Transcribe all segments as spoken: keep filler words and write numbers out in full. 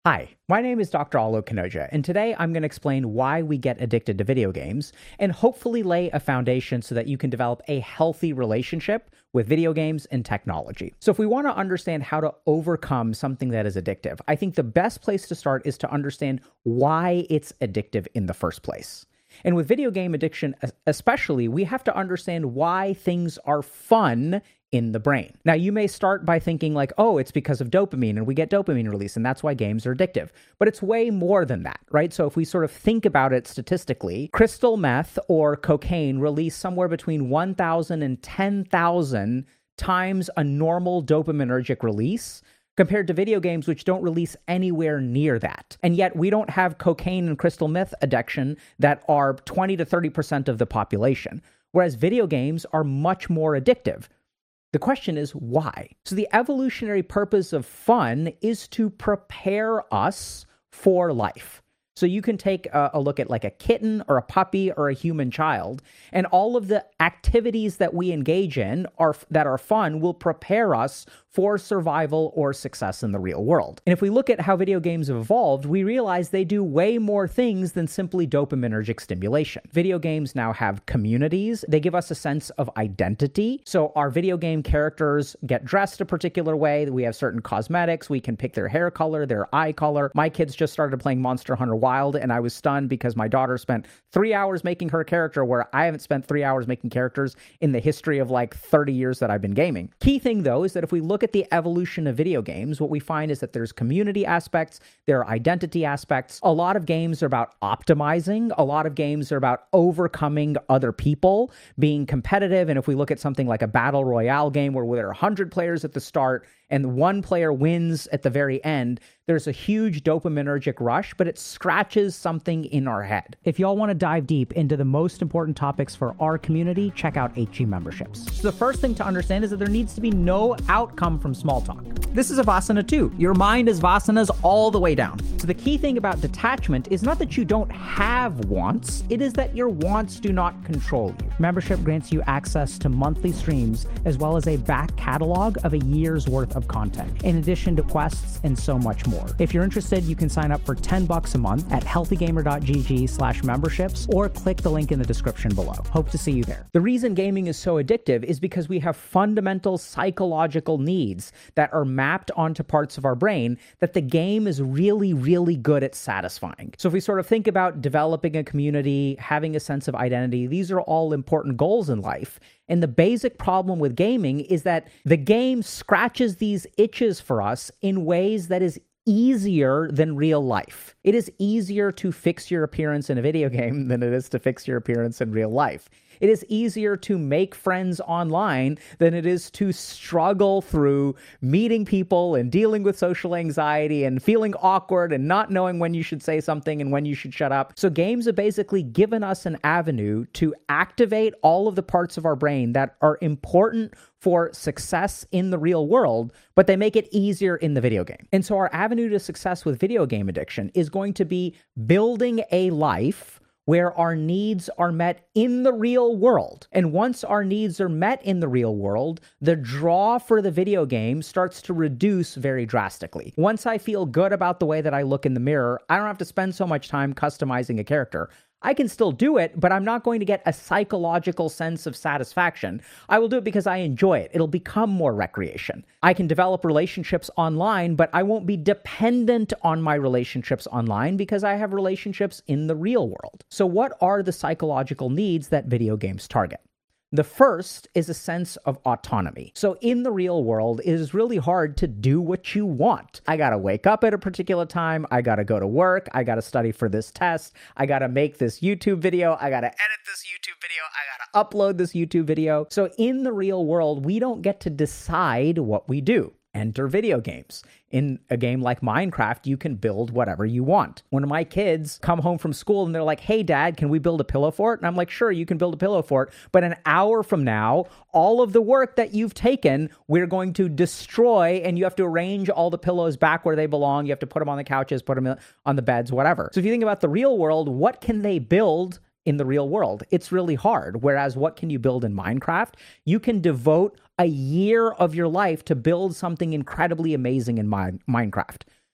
Hi, my name is Doctor Alok Kanoja, and today I'm going to explain why we get addicted to video games and hopefully lay a foundation so that you can develop a healthy relationship with video games and technology. So if we want to understand how to overcome something that is addictive, I think the best place to start is to understand why it's addictive in the first place. And with video game addiction especially, we have to understand why things are fun in the brain. Now, you may start by thinking like, oh, it's because of dopamine and we get dopamine release and that's why games are addictive. But it's way more than that, right? So if we sort of think about it statistically, crystal meth or cocaine release somewhere between one thousand and ten thousand times a normal dopaminergic release compared to video games, which don't release anywhere near that. And yet we don't have cocaine and crystal meth addiction that are twenty to thirty percent of the population, whereas video games are much more addictive. The question is why? So the evolutionary purpose of fun is to prepare us for life. So you can take a, a look at like a kitten or a puppy or a human child, and all of the activities that we engage in are that are fun will prepare us for survival or success in the real world. And if we look at how video games have evolved, we realize they do way more things than simply dopaminergic stimulation. Video games now have communities. They give us a sense of identity. So our video game characters get dressed a particular way. We have certain cosmetics. We can pick their hair color, their eye color. My kids just started playing Monster Hunter Wild, and I was stunned because my daughter spent three hours making her character where I haven't spent three hours making characters in the history of like thirty years that I've been gaming. Key thing though is that if we look at the evolution of video games, what we find is that there's community aspects, there are identity aspects. A lot of games are about optimizing. A lot of games are about overcoming other people, being competitive. And if we look at something like a battle royale game where there are one hundred players at the start and one player wins at the very end, there's a huge dopaminergic rush, but it scratches something in our head. If y'all want to dive deep into the most important topics for our community, check out H G Memberships. So the first thing to understand is that there needs to be no outcome from small talk. This is a Vasana too. Your mind is Vasanas all the way down. So the key thing about detachment is not that you don't have wants, it is that your wants do not control you. Membership grants you access to monthly streams as well as a back catalog of a year's worth of content, in addition to quests and so much more. If you're interested, you can sign up for ten bucks a month at healthygamer.gg slash memberships or click the link in the description below. Hope to see you there. The reason gaming is so addictive is because we have fundamental psychological needs that are mapped onto parts of our brain that the game is really, really good at satisfying. So if we sort of think about developing a community, having a sense of identity, these are all important goals in life. And the basic problem with gaming is that the game scratches these itches for us in ways that is easier than real life. It is easier to fix your appearance in a video game than it is to fix your appearance in real life. It is easier to make friends online than it is to struggle through meeting people and dealing with social anxiety and feeling awkward and not knowing when you should say something and when you should shut up. So games have basically given us an avenue to activate all of the parts of our brain that are important for success in the real world, but they make it easier in the video game. And so our avenue to success with video game addiction is going to be building a life where our needs are met in the real world. And once our needs are met in the real world, the draw for the video game starts to reduce very drastically. Once I feel good about the way that I look in the mirror, I don't have to spend so much time customizing a character. I can still do it, but I'm not going to get a psychological sense of satisfaction. I will do it because I enjoy it. It'll become more recreation. I can develop relationships online, but I won't be dependent on my relationships online because I have relationships in the real world. So what are the psychological needs that video games target? The first is a sense of autonomy. So in the real world, it is really hard to do what you want. I gotta wake up at a particular time. I gotta go to work. I gotta study for this test. I gotta make this YouTube video. I gotta edit this YouTube video. I gotta upload this YouTube video. So in the real world, we don't get to decide what we do. Enter video games. In a game like Minecraft, you can build whatever you want. When my kids come home from school and they're like, hey, Dad, can we build a pillow fort? And I'm like, sure, you can build a pillow fort. But an hour from now, all of the work that you've taken, we're going to destroy, and you have to arrange all the pillows back where they belong. You have to put them on the couches, put them on the beds, whatever. So if you think about the real world, what can they build in the real world? It's really hard. Whereas what can you build in Minecraft? You can devote a year of your life to build something incredibly amazing in Mi- Minecraft.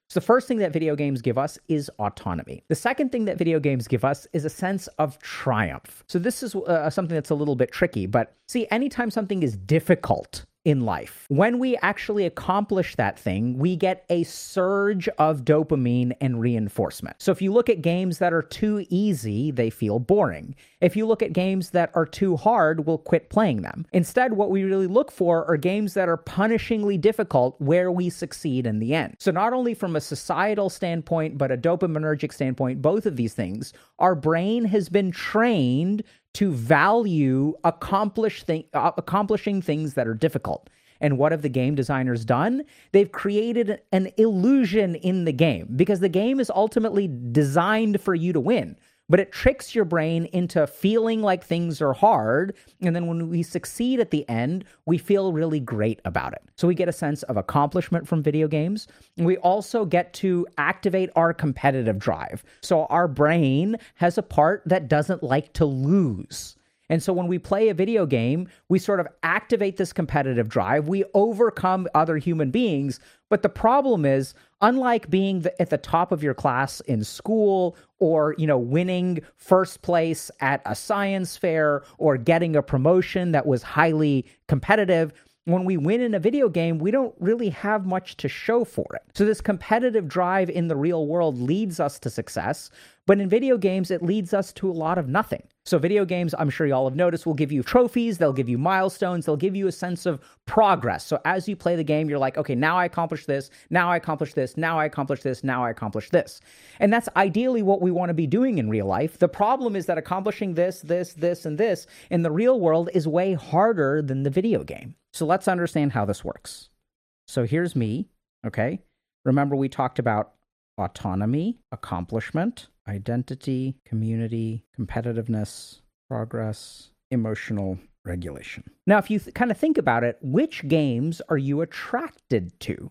So the first thing that video games give us is autonomy. The second thing that video games give us is a sense of triumph. So this is uh, something that's a little bit tricky, but see, anytime something is difficult in life, when we actually accomplish that thing, we get a surge of dopamine and reinforcement. So if you look at games that are too easy, they feel boring. If you look at games that are too hard, we'll quit playing them. Instead, what we really look for are games that are punishingly difficult where we succeed in the end. So not only from a societal standpoint, but a dopaminergic standpoint, both of these things, our brain has been trained to value accomplish thing, uh, accomplishing things that are difficult. And what have the game designers done? They've created an illusion in the game because the game is ultimately designed for you to win. But it tricks your brain into feeling like things are hard. And then when we succeed at the end, we feel really great about it. So we get a sense of accomplishment from video games. And we also get to activate our competitive drive. So our brain has a part that doesn't like to lose. And so when we play a video game, we sort of activate this competitive drive. We overcome other human beings. But the problem is, unlike being the, at the top of your class in school or, you know, winning first place at a science fair or getting a promotion that was highly competitive, when we win in a video game, we don't really have much to show for it. So this competitive drive in the real world leads us to success, but in video games, it leads us to a lot of nothing. So video games, I'm sure you all have noticed, will give you trophies, they'll give you milestones, they'll give you a sense of progress. So as you play the game, you're like, okay, now I accomplished this, now I accomplished this, now I accomplished this, now I accomplished this. And that's ideally what we want to be doing in real life. The problem is that accomplishing this, this, this, and this in the real world is way harder than the video game. So let's understand how this works. So here's me, okay? Remember we talked about autonomy, accomplishment, identity, community, competitiveness, progress, emotional regulation. Now, if you th- kind of think about it, which games are you attracted to?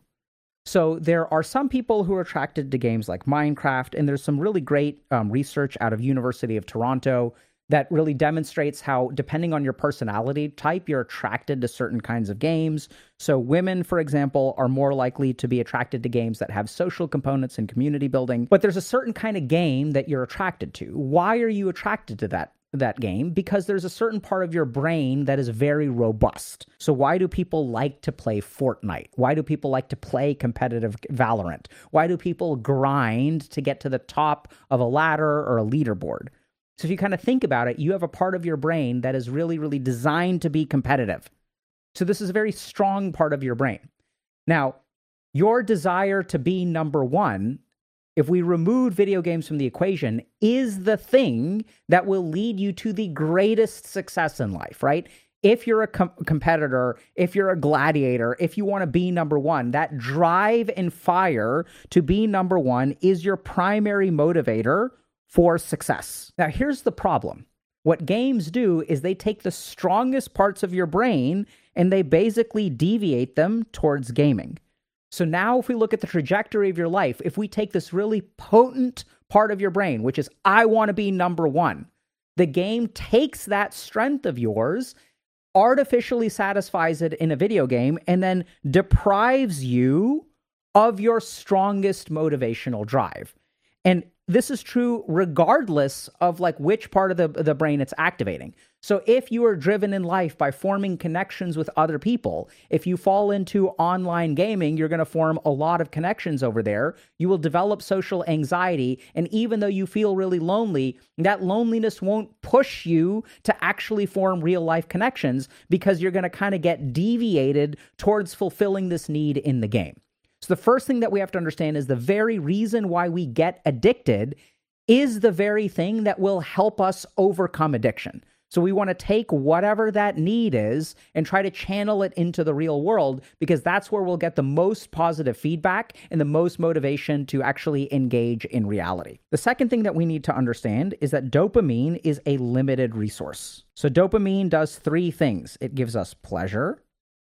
So there are some people who are attracted to games like Minecraft, and there's some really great um, research out of University of Toronto that really demonstrates how, depending on your personality type, you're attracted to certain kinds of games. So women, for example, are more likely to be attracted to games that have social components and community building. But there's a certain kind of game that you're attracted to. Why are you attracted to that? that game? Because there's a certain part of your brain that is very robust. So why do people like to play Fortnite? Why do people like to play competitive Valorant? Why do people grind to get to the top of a ladder or a leaderboard? So if you kind of think about it, you have a part of your brain that is really, really designed to be competitive. So this is a very strong part of your brain. Now, your desire to be number one, if we remove video games from the equation, is the thing that will lead you to the greatest success in life, right? If you're a com- competitor, if you're a gladiator, if you want to be number one, that drive and fire to be number one is your primary motivator for success. Now, here's the problem. What games do is they take the strongest parts of your brain and they basically deviate them towards gaming. So now if we look at the trajectory of your life, if we take this really potent part of your brain, which is, I want to be number one, the game takes that strength of yours, artificially satisfies it in a video game, and then deprives you of your strongest motivational drive. And this is true regardless of like which part of the, the brain it's activating. So if you are driven in life by forming connections with other people, if you fall into online gaming, you're going to form a lot of connections over there. You will develop social anxiety. And even though you feel really lonely, that loneliness won't push you to actually form real life connections because you're going to kind of get deviated towards fulfilling this need in the game. So the first thing that we have to understand is the very reason why we get addicted is the very thing that will help us overcome addiction. So we want to take whatever that need is and try to channel it into the real world because that's where we'll get the most positive feedback and the most motivation to actually engage in reality. The second thing that we need to understand is that dopamine is a limited resource. So dopamine does three things. It gives us pleasure,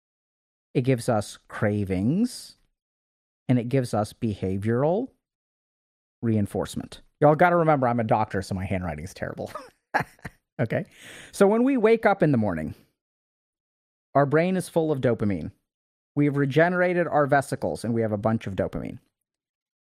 it gives us cravings, and it gives us behavioral reinforcement. Y'all got to remember, I'm a doctor, so my handwriting is terrible. Okay? So when we wake up in the morning, our brain is full of dopamine. We've regenerated our vesicles, and we have a bunch of dopamine.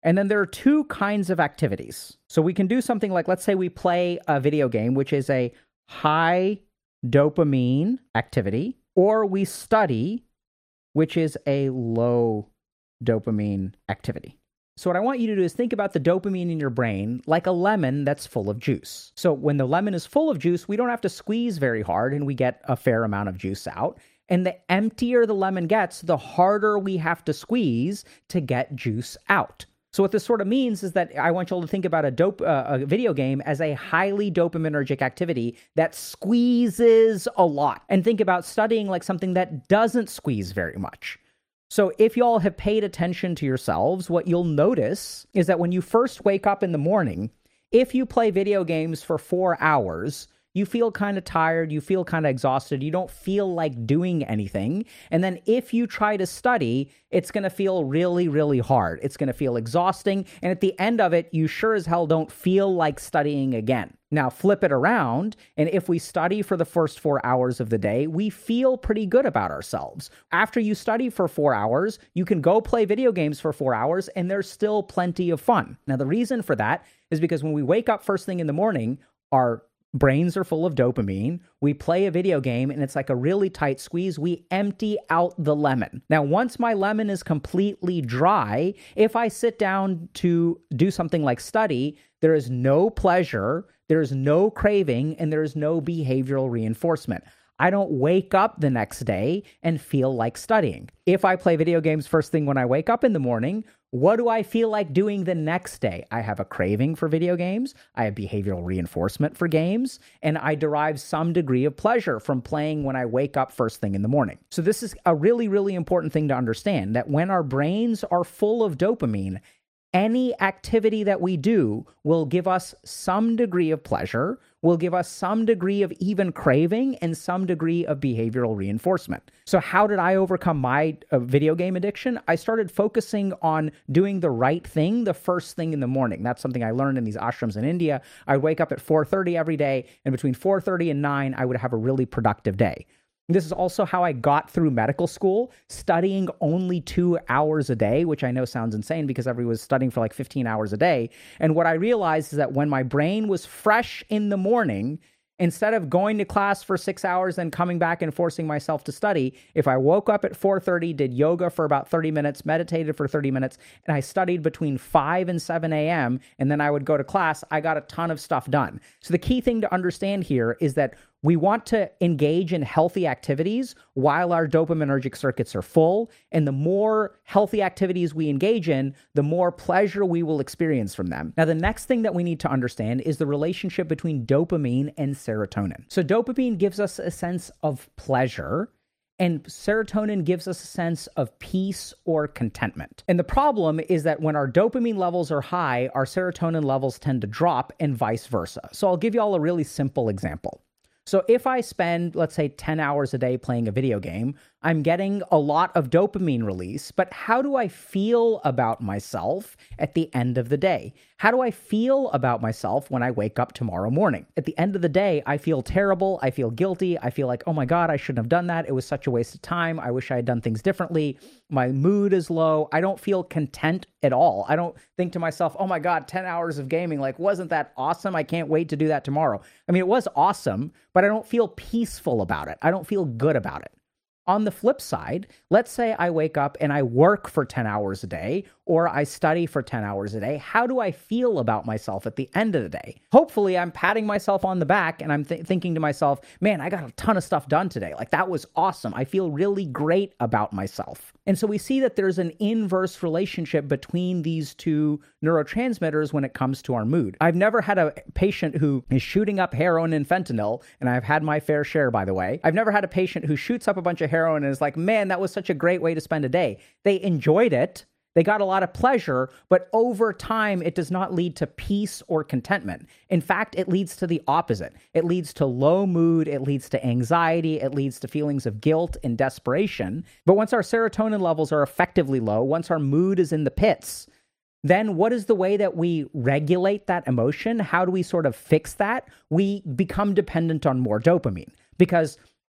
And then there are two kinds of activities. So we can do something like, let's say we play a video game, which is a high dopamine activity, or we study, which is a low dopamine activity. So what I want you to do is think about the dopamine in your brain like a lemon that's full of juice. So when the lemon is full of juice, we don't have to squeeze very hard and we get a fair amount of juice out. And the emptier the lemon gets, the harder we have to squeeze to get juice out. So what this sort of means is that I want you all to think about a, dope, uh, a video game as a highly dopaminergic activity that squeezes a lot. And think about studying like something that doesn't squeeze very much. So if y'all have paid attention to yourselves, what you'll notice is that when you first wake up in the morning, if you play video games for four hours, you feel kind of tired, you feel kind of exhausted, you don't feel like doing anything. And then if you try to study, it's going to feel really, really hard. It's going to feel exhausting. And at the end of it, you sure as hell don't feel like studying again. Now, flip it around, and if we study for the first four hours of the day, we feel pretty good about ourselves. After you study for four hours, you can go play video games for four hours, and there's still plenty of fun. Now, the reason for that is because when we wake up first thing in the morning, our brains are full of dopamine. We play a video game and it's like a really tight squeeze. We empty out the lemon. Now, once my lemon is completely dry, if I sit down to do something like study, there is no pleasure, there is no craving, and there is no behavioral reinforcement. I don't wake up the next day and feel like studying. If I play video games first thing when I wake up in the morning, what do I feel like doing the next day? I have a craving for video games, I have behavioral reinforcement for games, and I derive some degree of pleasure from playing when I wake up first thing in the morning. So this is a really, really important thing to understand, that when our brains are full of dopamine, any activity that we do will give us some degree of pleasure, will give us some degree of even craving, and some degree of behavioral reinforcement. So how did I overcome my uh, video game addiction? I started focusing on doing the right thing the first thing in the morning. That's something I learned in these ashrams in India. I would wake up at four thirty every day, and between four thirty and nine, I would have a really productive day. This is also how I got through medical school, studying only two hours a day, which I know sounds insane because everyone was studying for like fifteen hours a day. And what I realized is that when my brain was fresh in the morning, instead of going to class for six hours and coming back and forcing myself to study, if I woke up at four thirty, did yoga for about thirty minutes, meditated for thirty minutes, and I studied between five and seven a.m., and then I would go to class, I got a ton of stuff done. So the key thing to understand here is that we want to engage in healthy activities while our dopaminergic circuits are full. And the more healthy activities we engage in, the more pleasure we will experience from them. Now, the next thing that we need to understand is the relationship between dopamine and serotonin. So dopamine gives us a sense of pleasure, and serotonin gives us a sense of peace or contentment. And the problem is that when our dopamine levels are high, our serotonin levels tend to drop, and vice versa. So I'll give you all a really simple example. So if I spend, let's say, ten hours a day playing a video game, I'm getting a lot of dopamine release, but how do I feel about myself at the end of the day? How do I feel about myself when I wake up tomorrow morning? At the end of the day, I feel terrible. I feel guilty. I feel like, oh my God, I shouldn't have done that. It was such a waste of time. I wish I had done things differently. My mood is low. I don't feel content at all. I don't think to myself, oh my God, ten hours of gaming, like, wasn't that awesome? I can't wait to do that tomorrow. I mean, it was awesome, but I don't feel peaceful about it. I don't feel good about it. On the flip side, let's say I wake up and I work for ten hours a day, or I study for ten hours a day. How do I feel about myself at the end of the day? Hopefully, I'm patting myself on the back and I'm th- thinking to myself, man, I got a ton of stuff done today. Like, that was awesome. I feel really great about myself. And so we see that there's an inverse relationship between these two neurotransmitters when it comes to our mood. I've never had a patient who is shooting up heroin and fentanyl, and I've had my fair share, by the way. I've never had a patient who shoots up a bunch of heroin and is like, man, that was such a great way to spend a day. They enjoyed it. They got a lot of pleasure, but over time, it does not lead to peace or contentment. In fact, it leads to the opposite. It leads to low mood, it leads to anxiety, it leads to feelings of guilt and desperation. But once our serotonin levels are effectively low, once our mood is in the pits, then what is the way that we regulate that emotion? How do we sort of fix that? We become dependent on more dopamine, because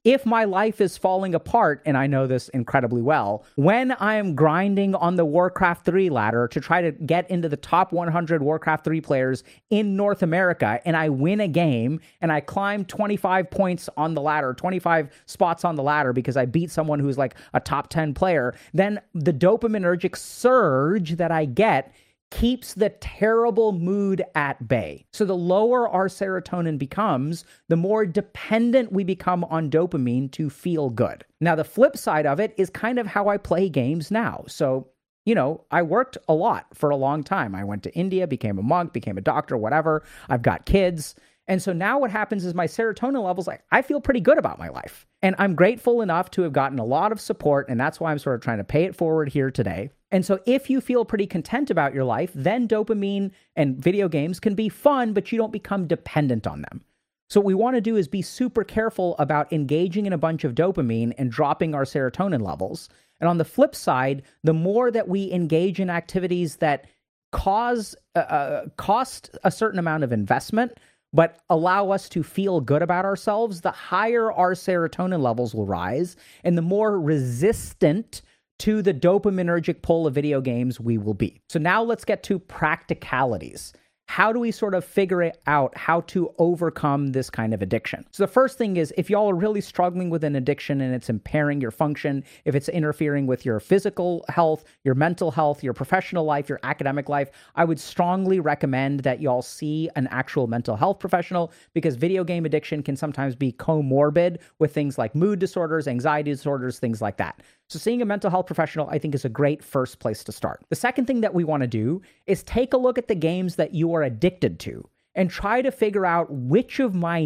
if my life is falling apart, and I know this incredibly well, when I am grinding on the Warcraft three ladder to try to get into the top one hundred Warcraft three players in North America, and I win a game, and I climb twenty-five points on the ladder, twenty-five spots on the ladder because I beat someone who's like a top ten player, then the dopaminergic surge that I get keeps the terrible mood at bay. So the lower our serotonin becomes, the more dependent we become on dopamine to feel good. Now, the flip side of it is kind of how I play games now. So, you know, I worked a lot for a long time. I went to India, became a monk, became a doctor, whatever. I've got kids. And so now what happens is my serotonin levels, like, I feel pretty good about my life. And I'm grateful enough to have gotten a lot of support, and that's why I'm sort of trying to pay it forward here today. And so if you feel pretty content about your life, then dopamine and video games can be fun, but you don't become dependent on them. So what we want to do is be super careful about engaging in a bunch of dopamine and dropping our serotonin levels. And on the flip side, the more that we engage in activities that cause uh, uh, cost a certain amount of investment, but allow us to feel good about ourselves, the higher our serotonin levels will rise, and the more resistant to the dopaminergic pull of video games we will be. So now let's get to practicalities. How do we sort of figure it out how to overcome this kind of addiction? So the first thing is, if y'all are really struggling with an addiction and it's impairing your function, if it's interfering with your physical health, your mental health, your professional life, your academic life, I would strongly recommend that y'all see an actual mental health professional, because video game addiction can sometimes be comorbid with things like mood disorders, anxiety disorders, things like that. So seeing a mental health professional, I think, is a great first place to start. The second thing that we want to do is take a look at the games that you are addicted to and try to figure out which of my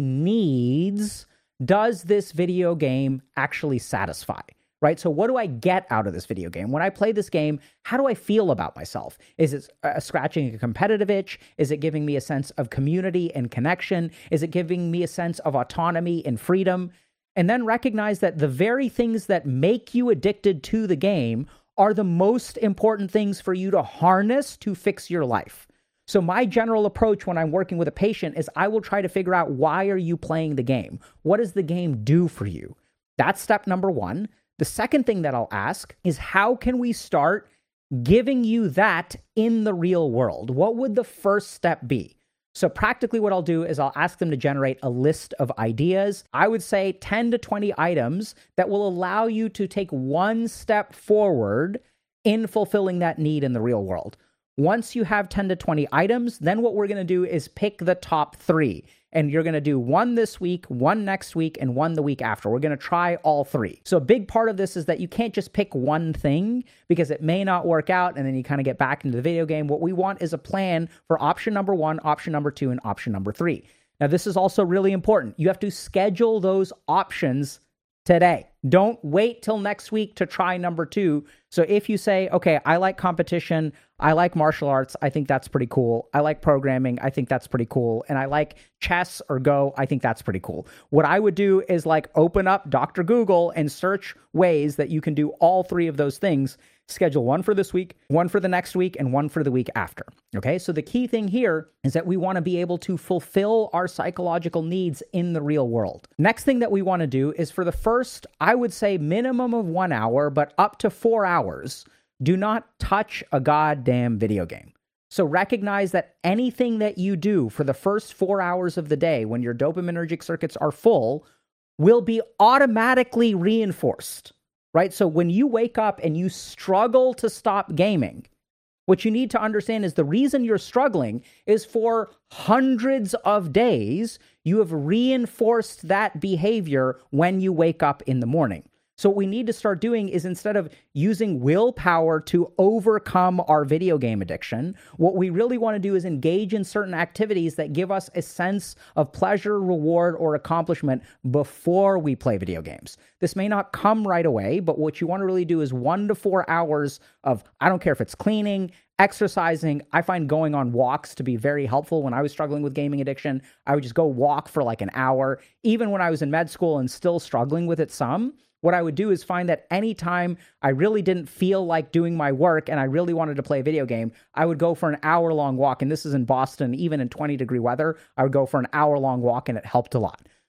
needs does this video game actually satisfy, right? So what do I get out of this video game? When I play this game, how do I feel about myself? Is it uh, scratching a competitive itch? Is it giving me a sense of community and connection? Is it giving me a sense of autonomy and freedom? And then recognize that the very things that make you addicted to the game are the most important things for you to harness to fix your life. So my general approach when I'm working with a patient is I will try to figure out, why are you playing the game? What does the game do for you? That's step number one. The second thing that I'll ask is, how can we start giving you that in the real world? What would the first step be? So practically what I'll do is I'll ask them to generate a list of ideas. I would say ten to twenty items that will allow you to take one step forward in fulfilling that need in the real world. Once you have ten to twenty items, then what we're going to do is pick the top three. And you're going to do one this week, one next week, and one the week after. We're going to try all three. So a big part of this is that you can't just pick one thing, because it may not work out and then you kind of get back into the video game. What we want is a plan for option number one, option number two, and option number three. Now, this is also really important. You have to schedule those options today. Don't wait till next week to try number two. So if you say, okay, I like competition, I like martial arts, I think that's pretty cool. I like programming, I think that's pretty cool. And I like chess or Go, I think that's pretty cool. What I would do is like open up Doctor Google and search ways that you can do all three of those things. Schedule one for this week, one for the next week, and one for the week after. Okay, so the key thing here is that we want to be able to fulfill our psychological needs in the real world. Next thing that we want to do is, for the first, I would say minimum of one hour, but up to four hours, do not touch a goddamn video game. So recognize that anything that you do for the first four hours of the day when your dopaminergic circuits are full will be automatically reinforced. Right? So when you wake up and you struggle to stop gaming, what you need to understand is the reason you're struggling is for hundreds of days, you have reinforced that behavior when you wake up in the morning. So what we need to start doing is, instead of using willpower to overcome our video game addiction, what we really want to do is engage in certain activities that give us a sense of pleasure, reward, or accomplishment before we play video games. This may not come right away, but what you want to really do is one to four hours of, I don't care if it's cleaning, exercising. I find going on walks to be very helpful. When I was struggling with gaming addiction, I would just go walk for like an hour. Even when I was in med school and still struggling with it some, what I would do is find that anytime I really didn't feel like doing my work and I really wanted to play a video game, I would go for an hour-long walk. And this is in Boston, even in twenty degree weather, I would go for an hour-long walk, and it helped a lot.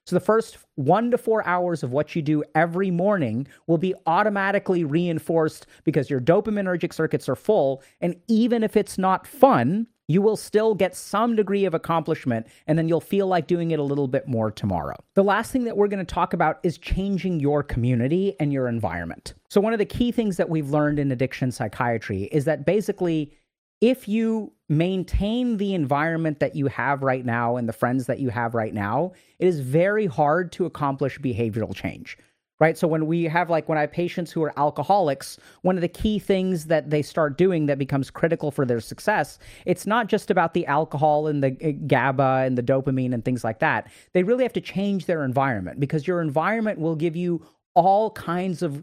So the first one to four hours of what you do every morning will be automatically reinforced because your dopaminergic circuits are full. And even if it's not fun, you will still get some degree of accomplishment, and then you'll feel like doing it a little bit more tomorrow. The last thing that we're going to talk about is changing your community and your environment. So one of the key things that we've learned in addiction psychiatry is that basically, if you maintain the environment that you have right now and the friends that you have right now, it is very hard to accomplish behavioral change. Right. So when we have like when I have patients who are alcoholics, one of the key things that they start doing that becomes critical for their success, it's not just about the alcohol and the GABA and the dopamine and things like that. They really have to change their environment, because your environment will give you all kinds of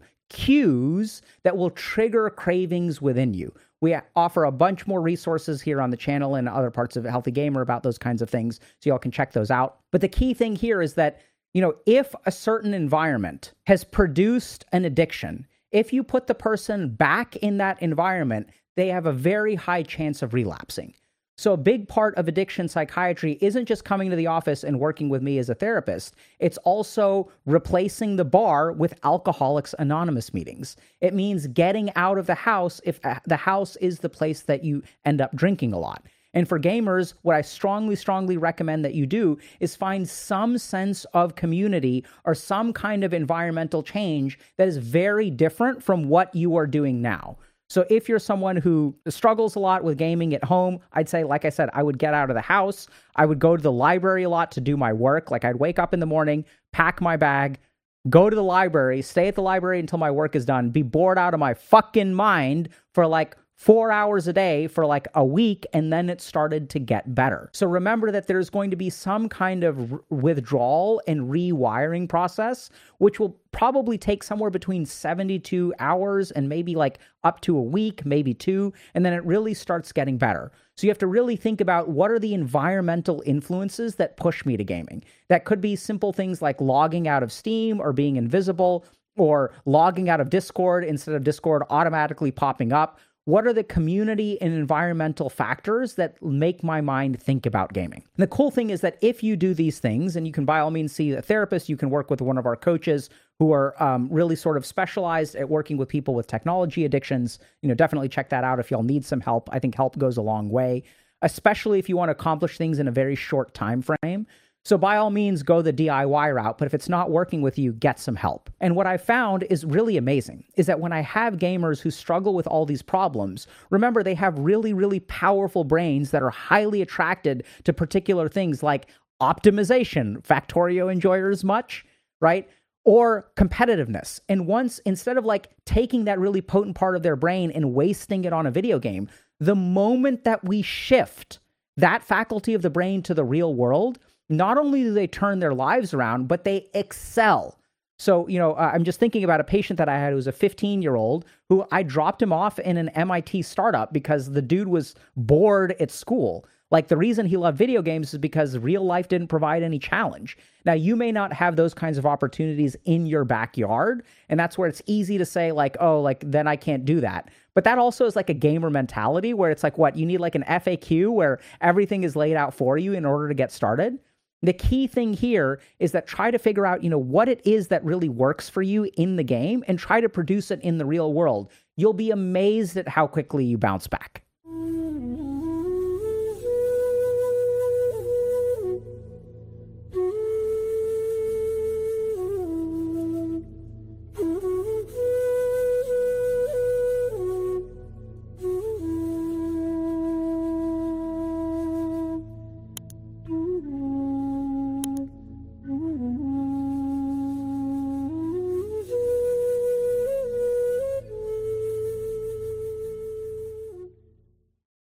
cues that will trigger cravings within you. We offer a bunch more resources here on the channel and other parts of Healthy Gamer about those kinds of things, so y'all can check those out. But the key thing here is that, you know, if a certain environment has produced an addiction, if you put the person back in that environment, they have a very high chance of relapsing. So a big part of addiction psychiatry isn't just coming to the office and working with me as a therapist. It's also replacing the bar with Alcoholics Anonymous meetings. It means getting out of the house if the house is the place that you end up drinking a lot. And for gamers, what I strongly, strongly recommend that you do is find some sense of community or some kind of environmental change that is very different from what you are doing now. So if you're someone who struggles a lot with gaming at home, I'd say, like I said, I would get out of the house. I would go to the library a lot to do my work. Like I'd wake up in the morning, pack my bag, go to the library, stay at the library until my work is done, be bored out of my fucking mind for like four hours a day for like a week, and then it started to get better. So remember that there's going to be some kind of r- withdrawal and rewiring process, which will probably take somewhere between seventy-two hours and maybe like up to a week, maybe two, and then it really starts getting better. So you have to really think about, what are the environmental influences that push me to gaming? That could be simple things like logging out of Steam or being invisible, or logging out of Discord instead of Discord automatically popping up. What are the community and environmental factors that make my mind think about gaming? And the cool thing is that if you do these things, and you can by all means see a therapist, you can work with one of our coaches who are um, really sort of specialized at working with people with technology addictions. You know, definitely check that out if y'all need some help. I think help goes a long way, especially if you want to accomplish things in a very short time frame. So by all means, go the D I Y route, but if it's not working with you, get some help. And what I found is really amazing is that when I have gamers who struggle with all these problems, remember, they have really, really powerful brains that are highly attracted to particular things like optimization, Factorio enjoyers much, right? Or competitiveness. And once, instead of like taking that really potent part of their brain and wasting it on a video game, the moment that we shift that faculty of the brain to the real world, not only do they turn their lives around, but they excel. So, you know, uh, I'm just thinking about a patient that I had who was a fifteen-year-old who I dropped him off in an M I T startup because the dude was bored at school. Like, the reason he loved video games is because real life didn't provide any challenge. Now, you may not have those kinds of opportunities in your backyard, and that's where it's easy to say, like, oh, like, then I can't do that. But that also is like a gamer mentality where it's like, what, you need like an F A Q where everything is laid out for you in order to get started? The key thing here is that try to figure out, you know, what it is that really works for you in the game and try to produce it in the real world. You'll be amazed at how quickly you bounce back.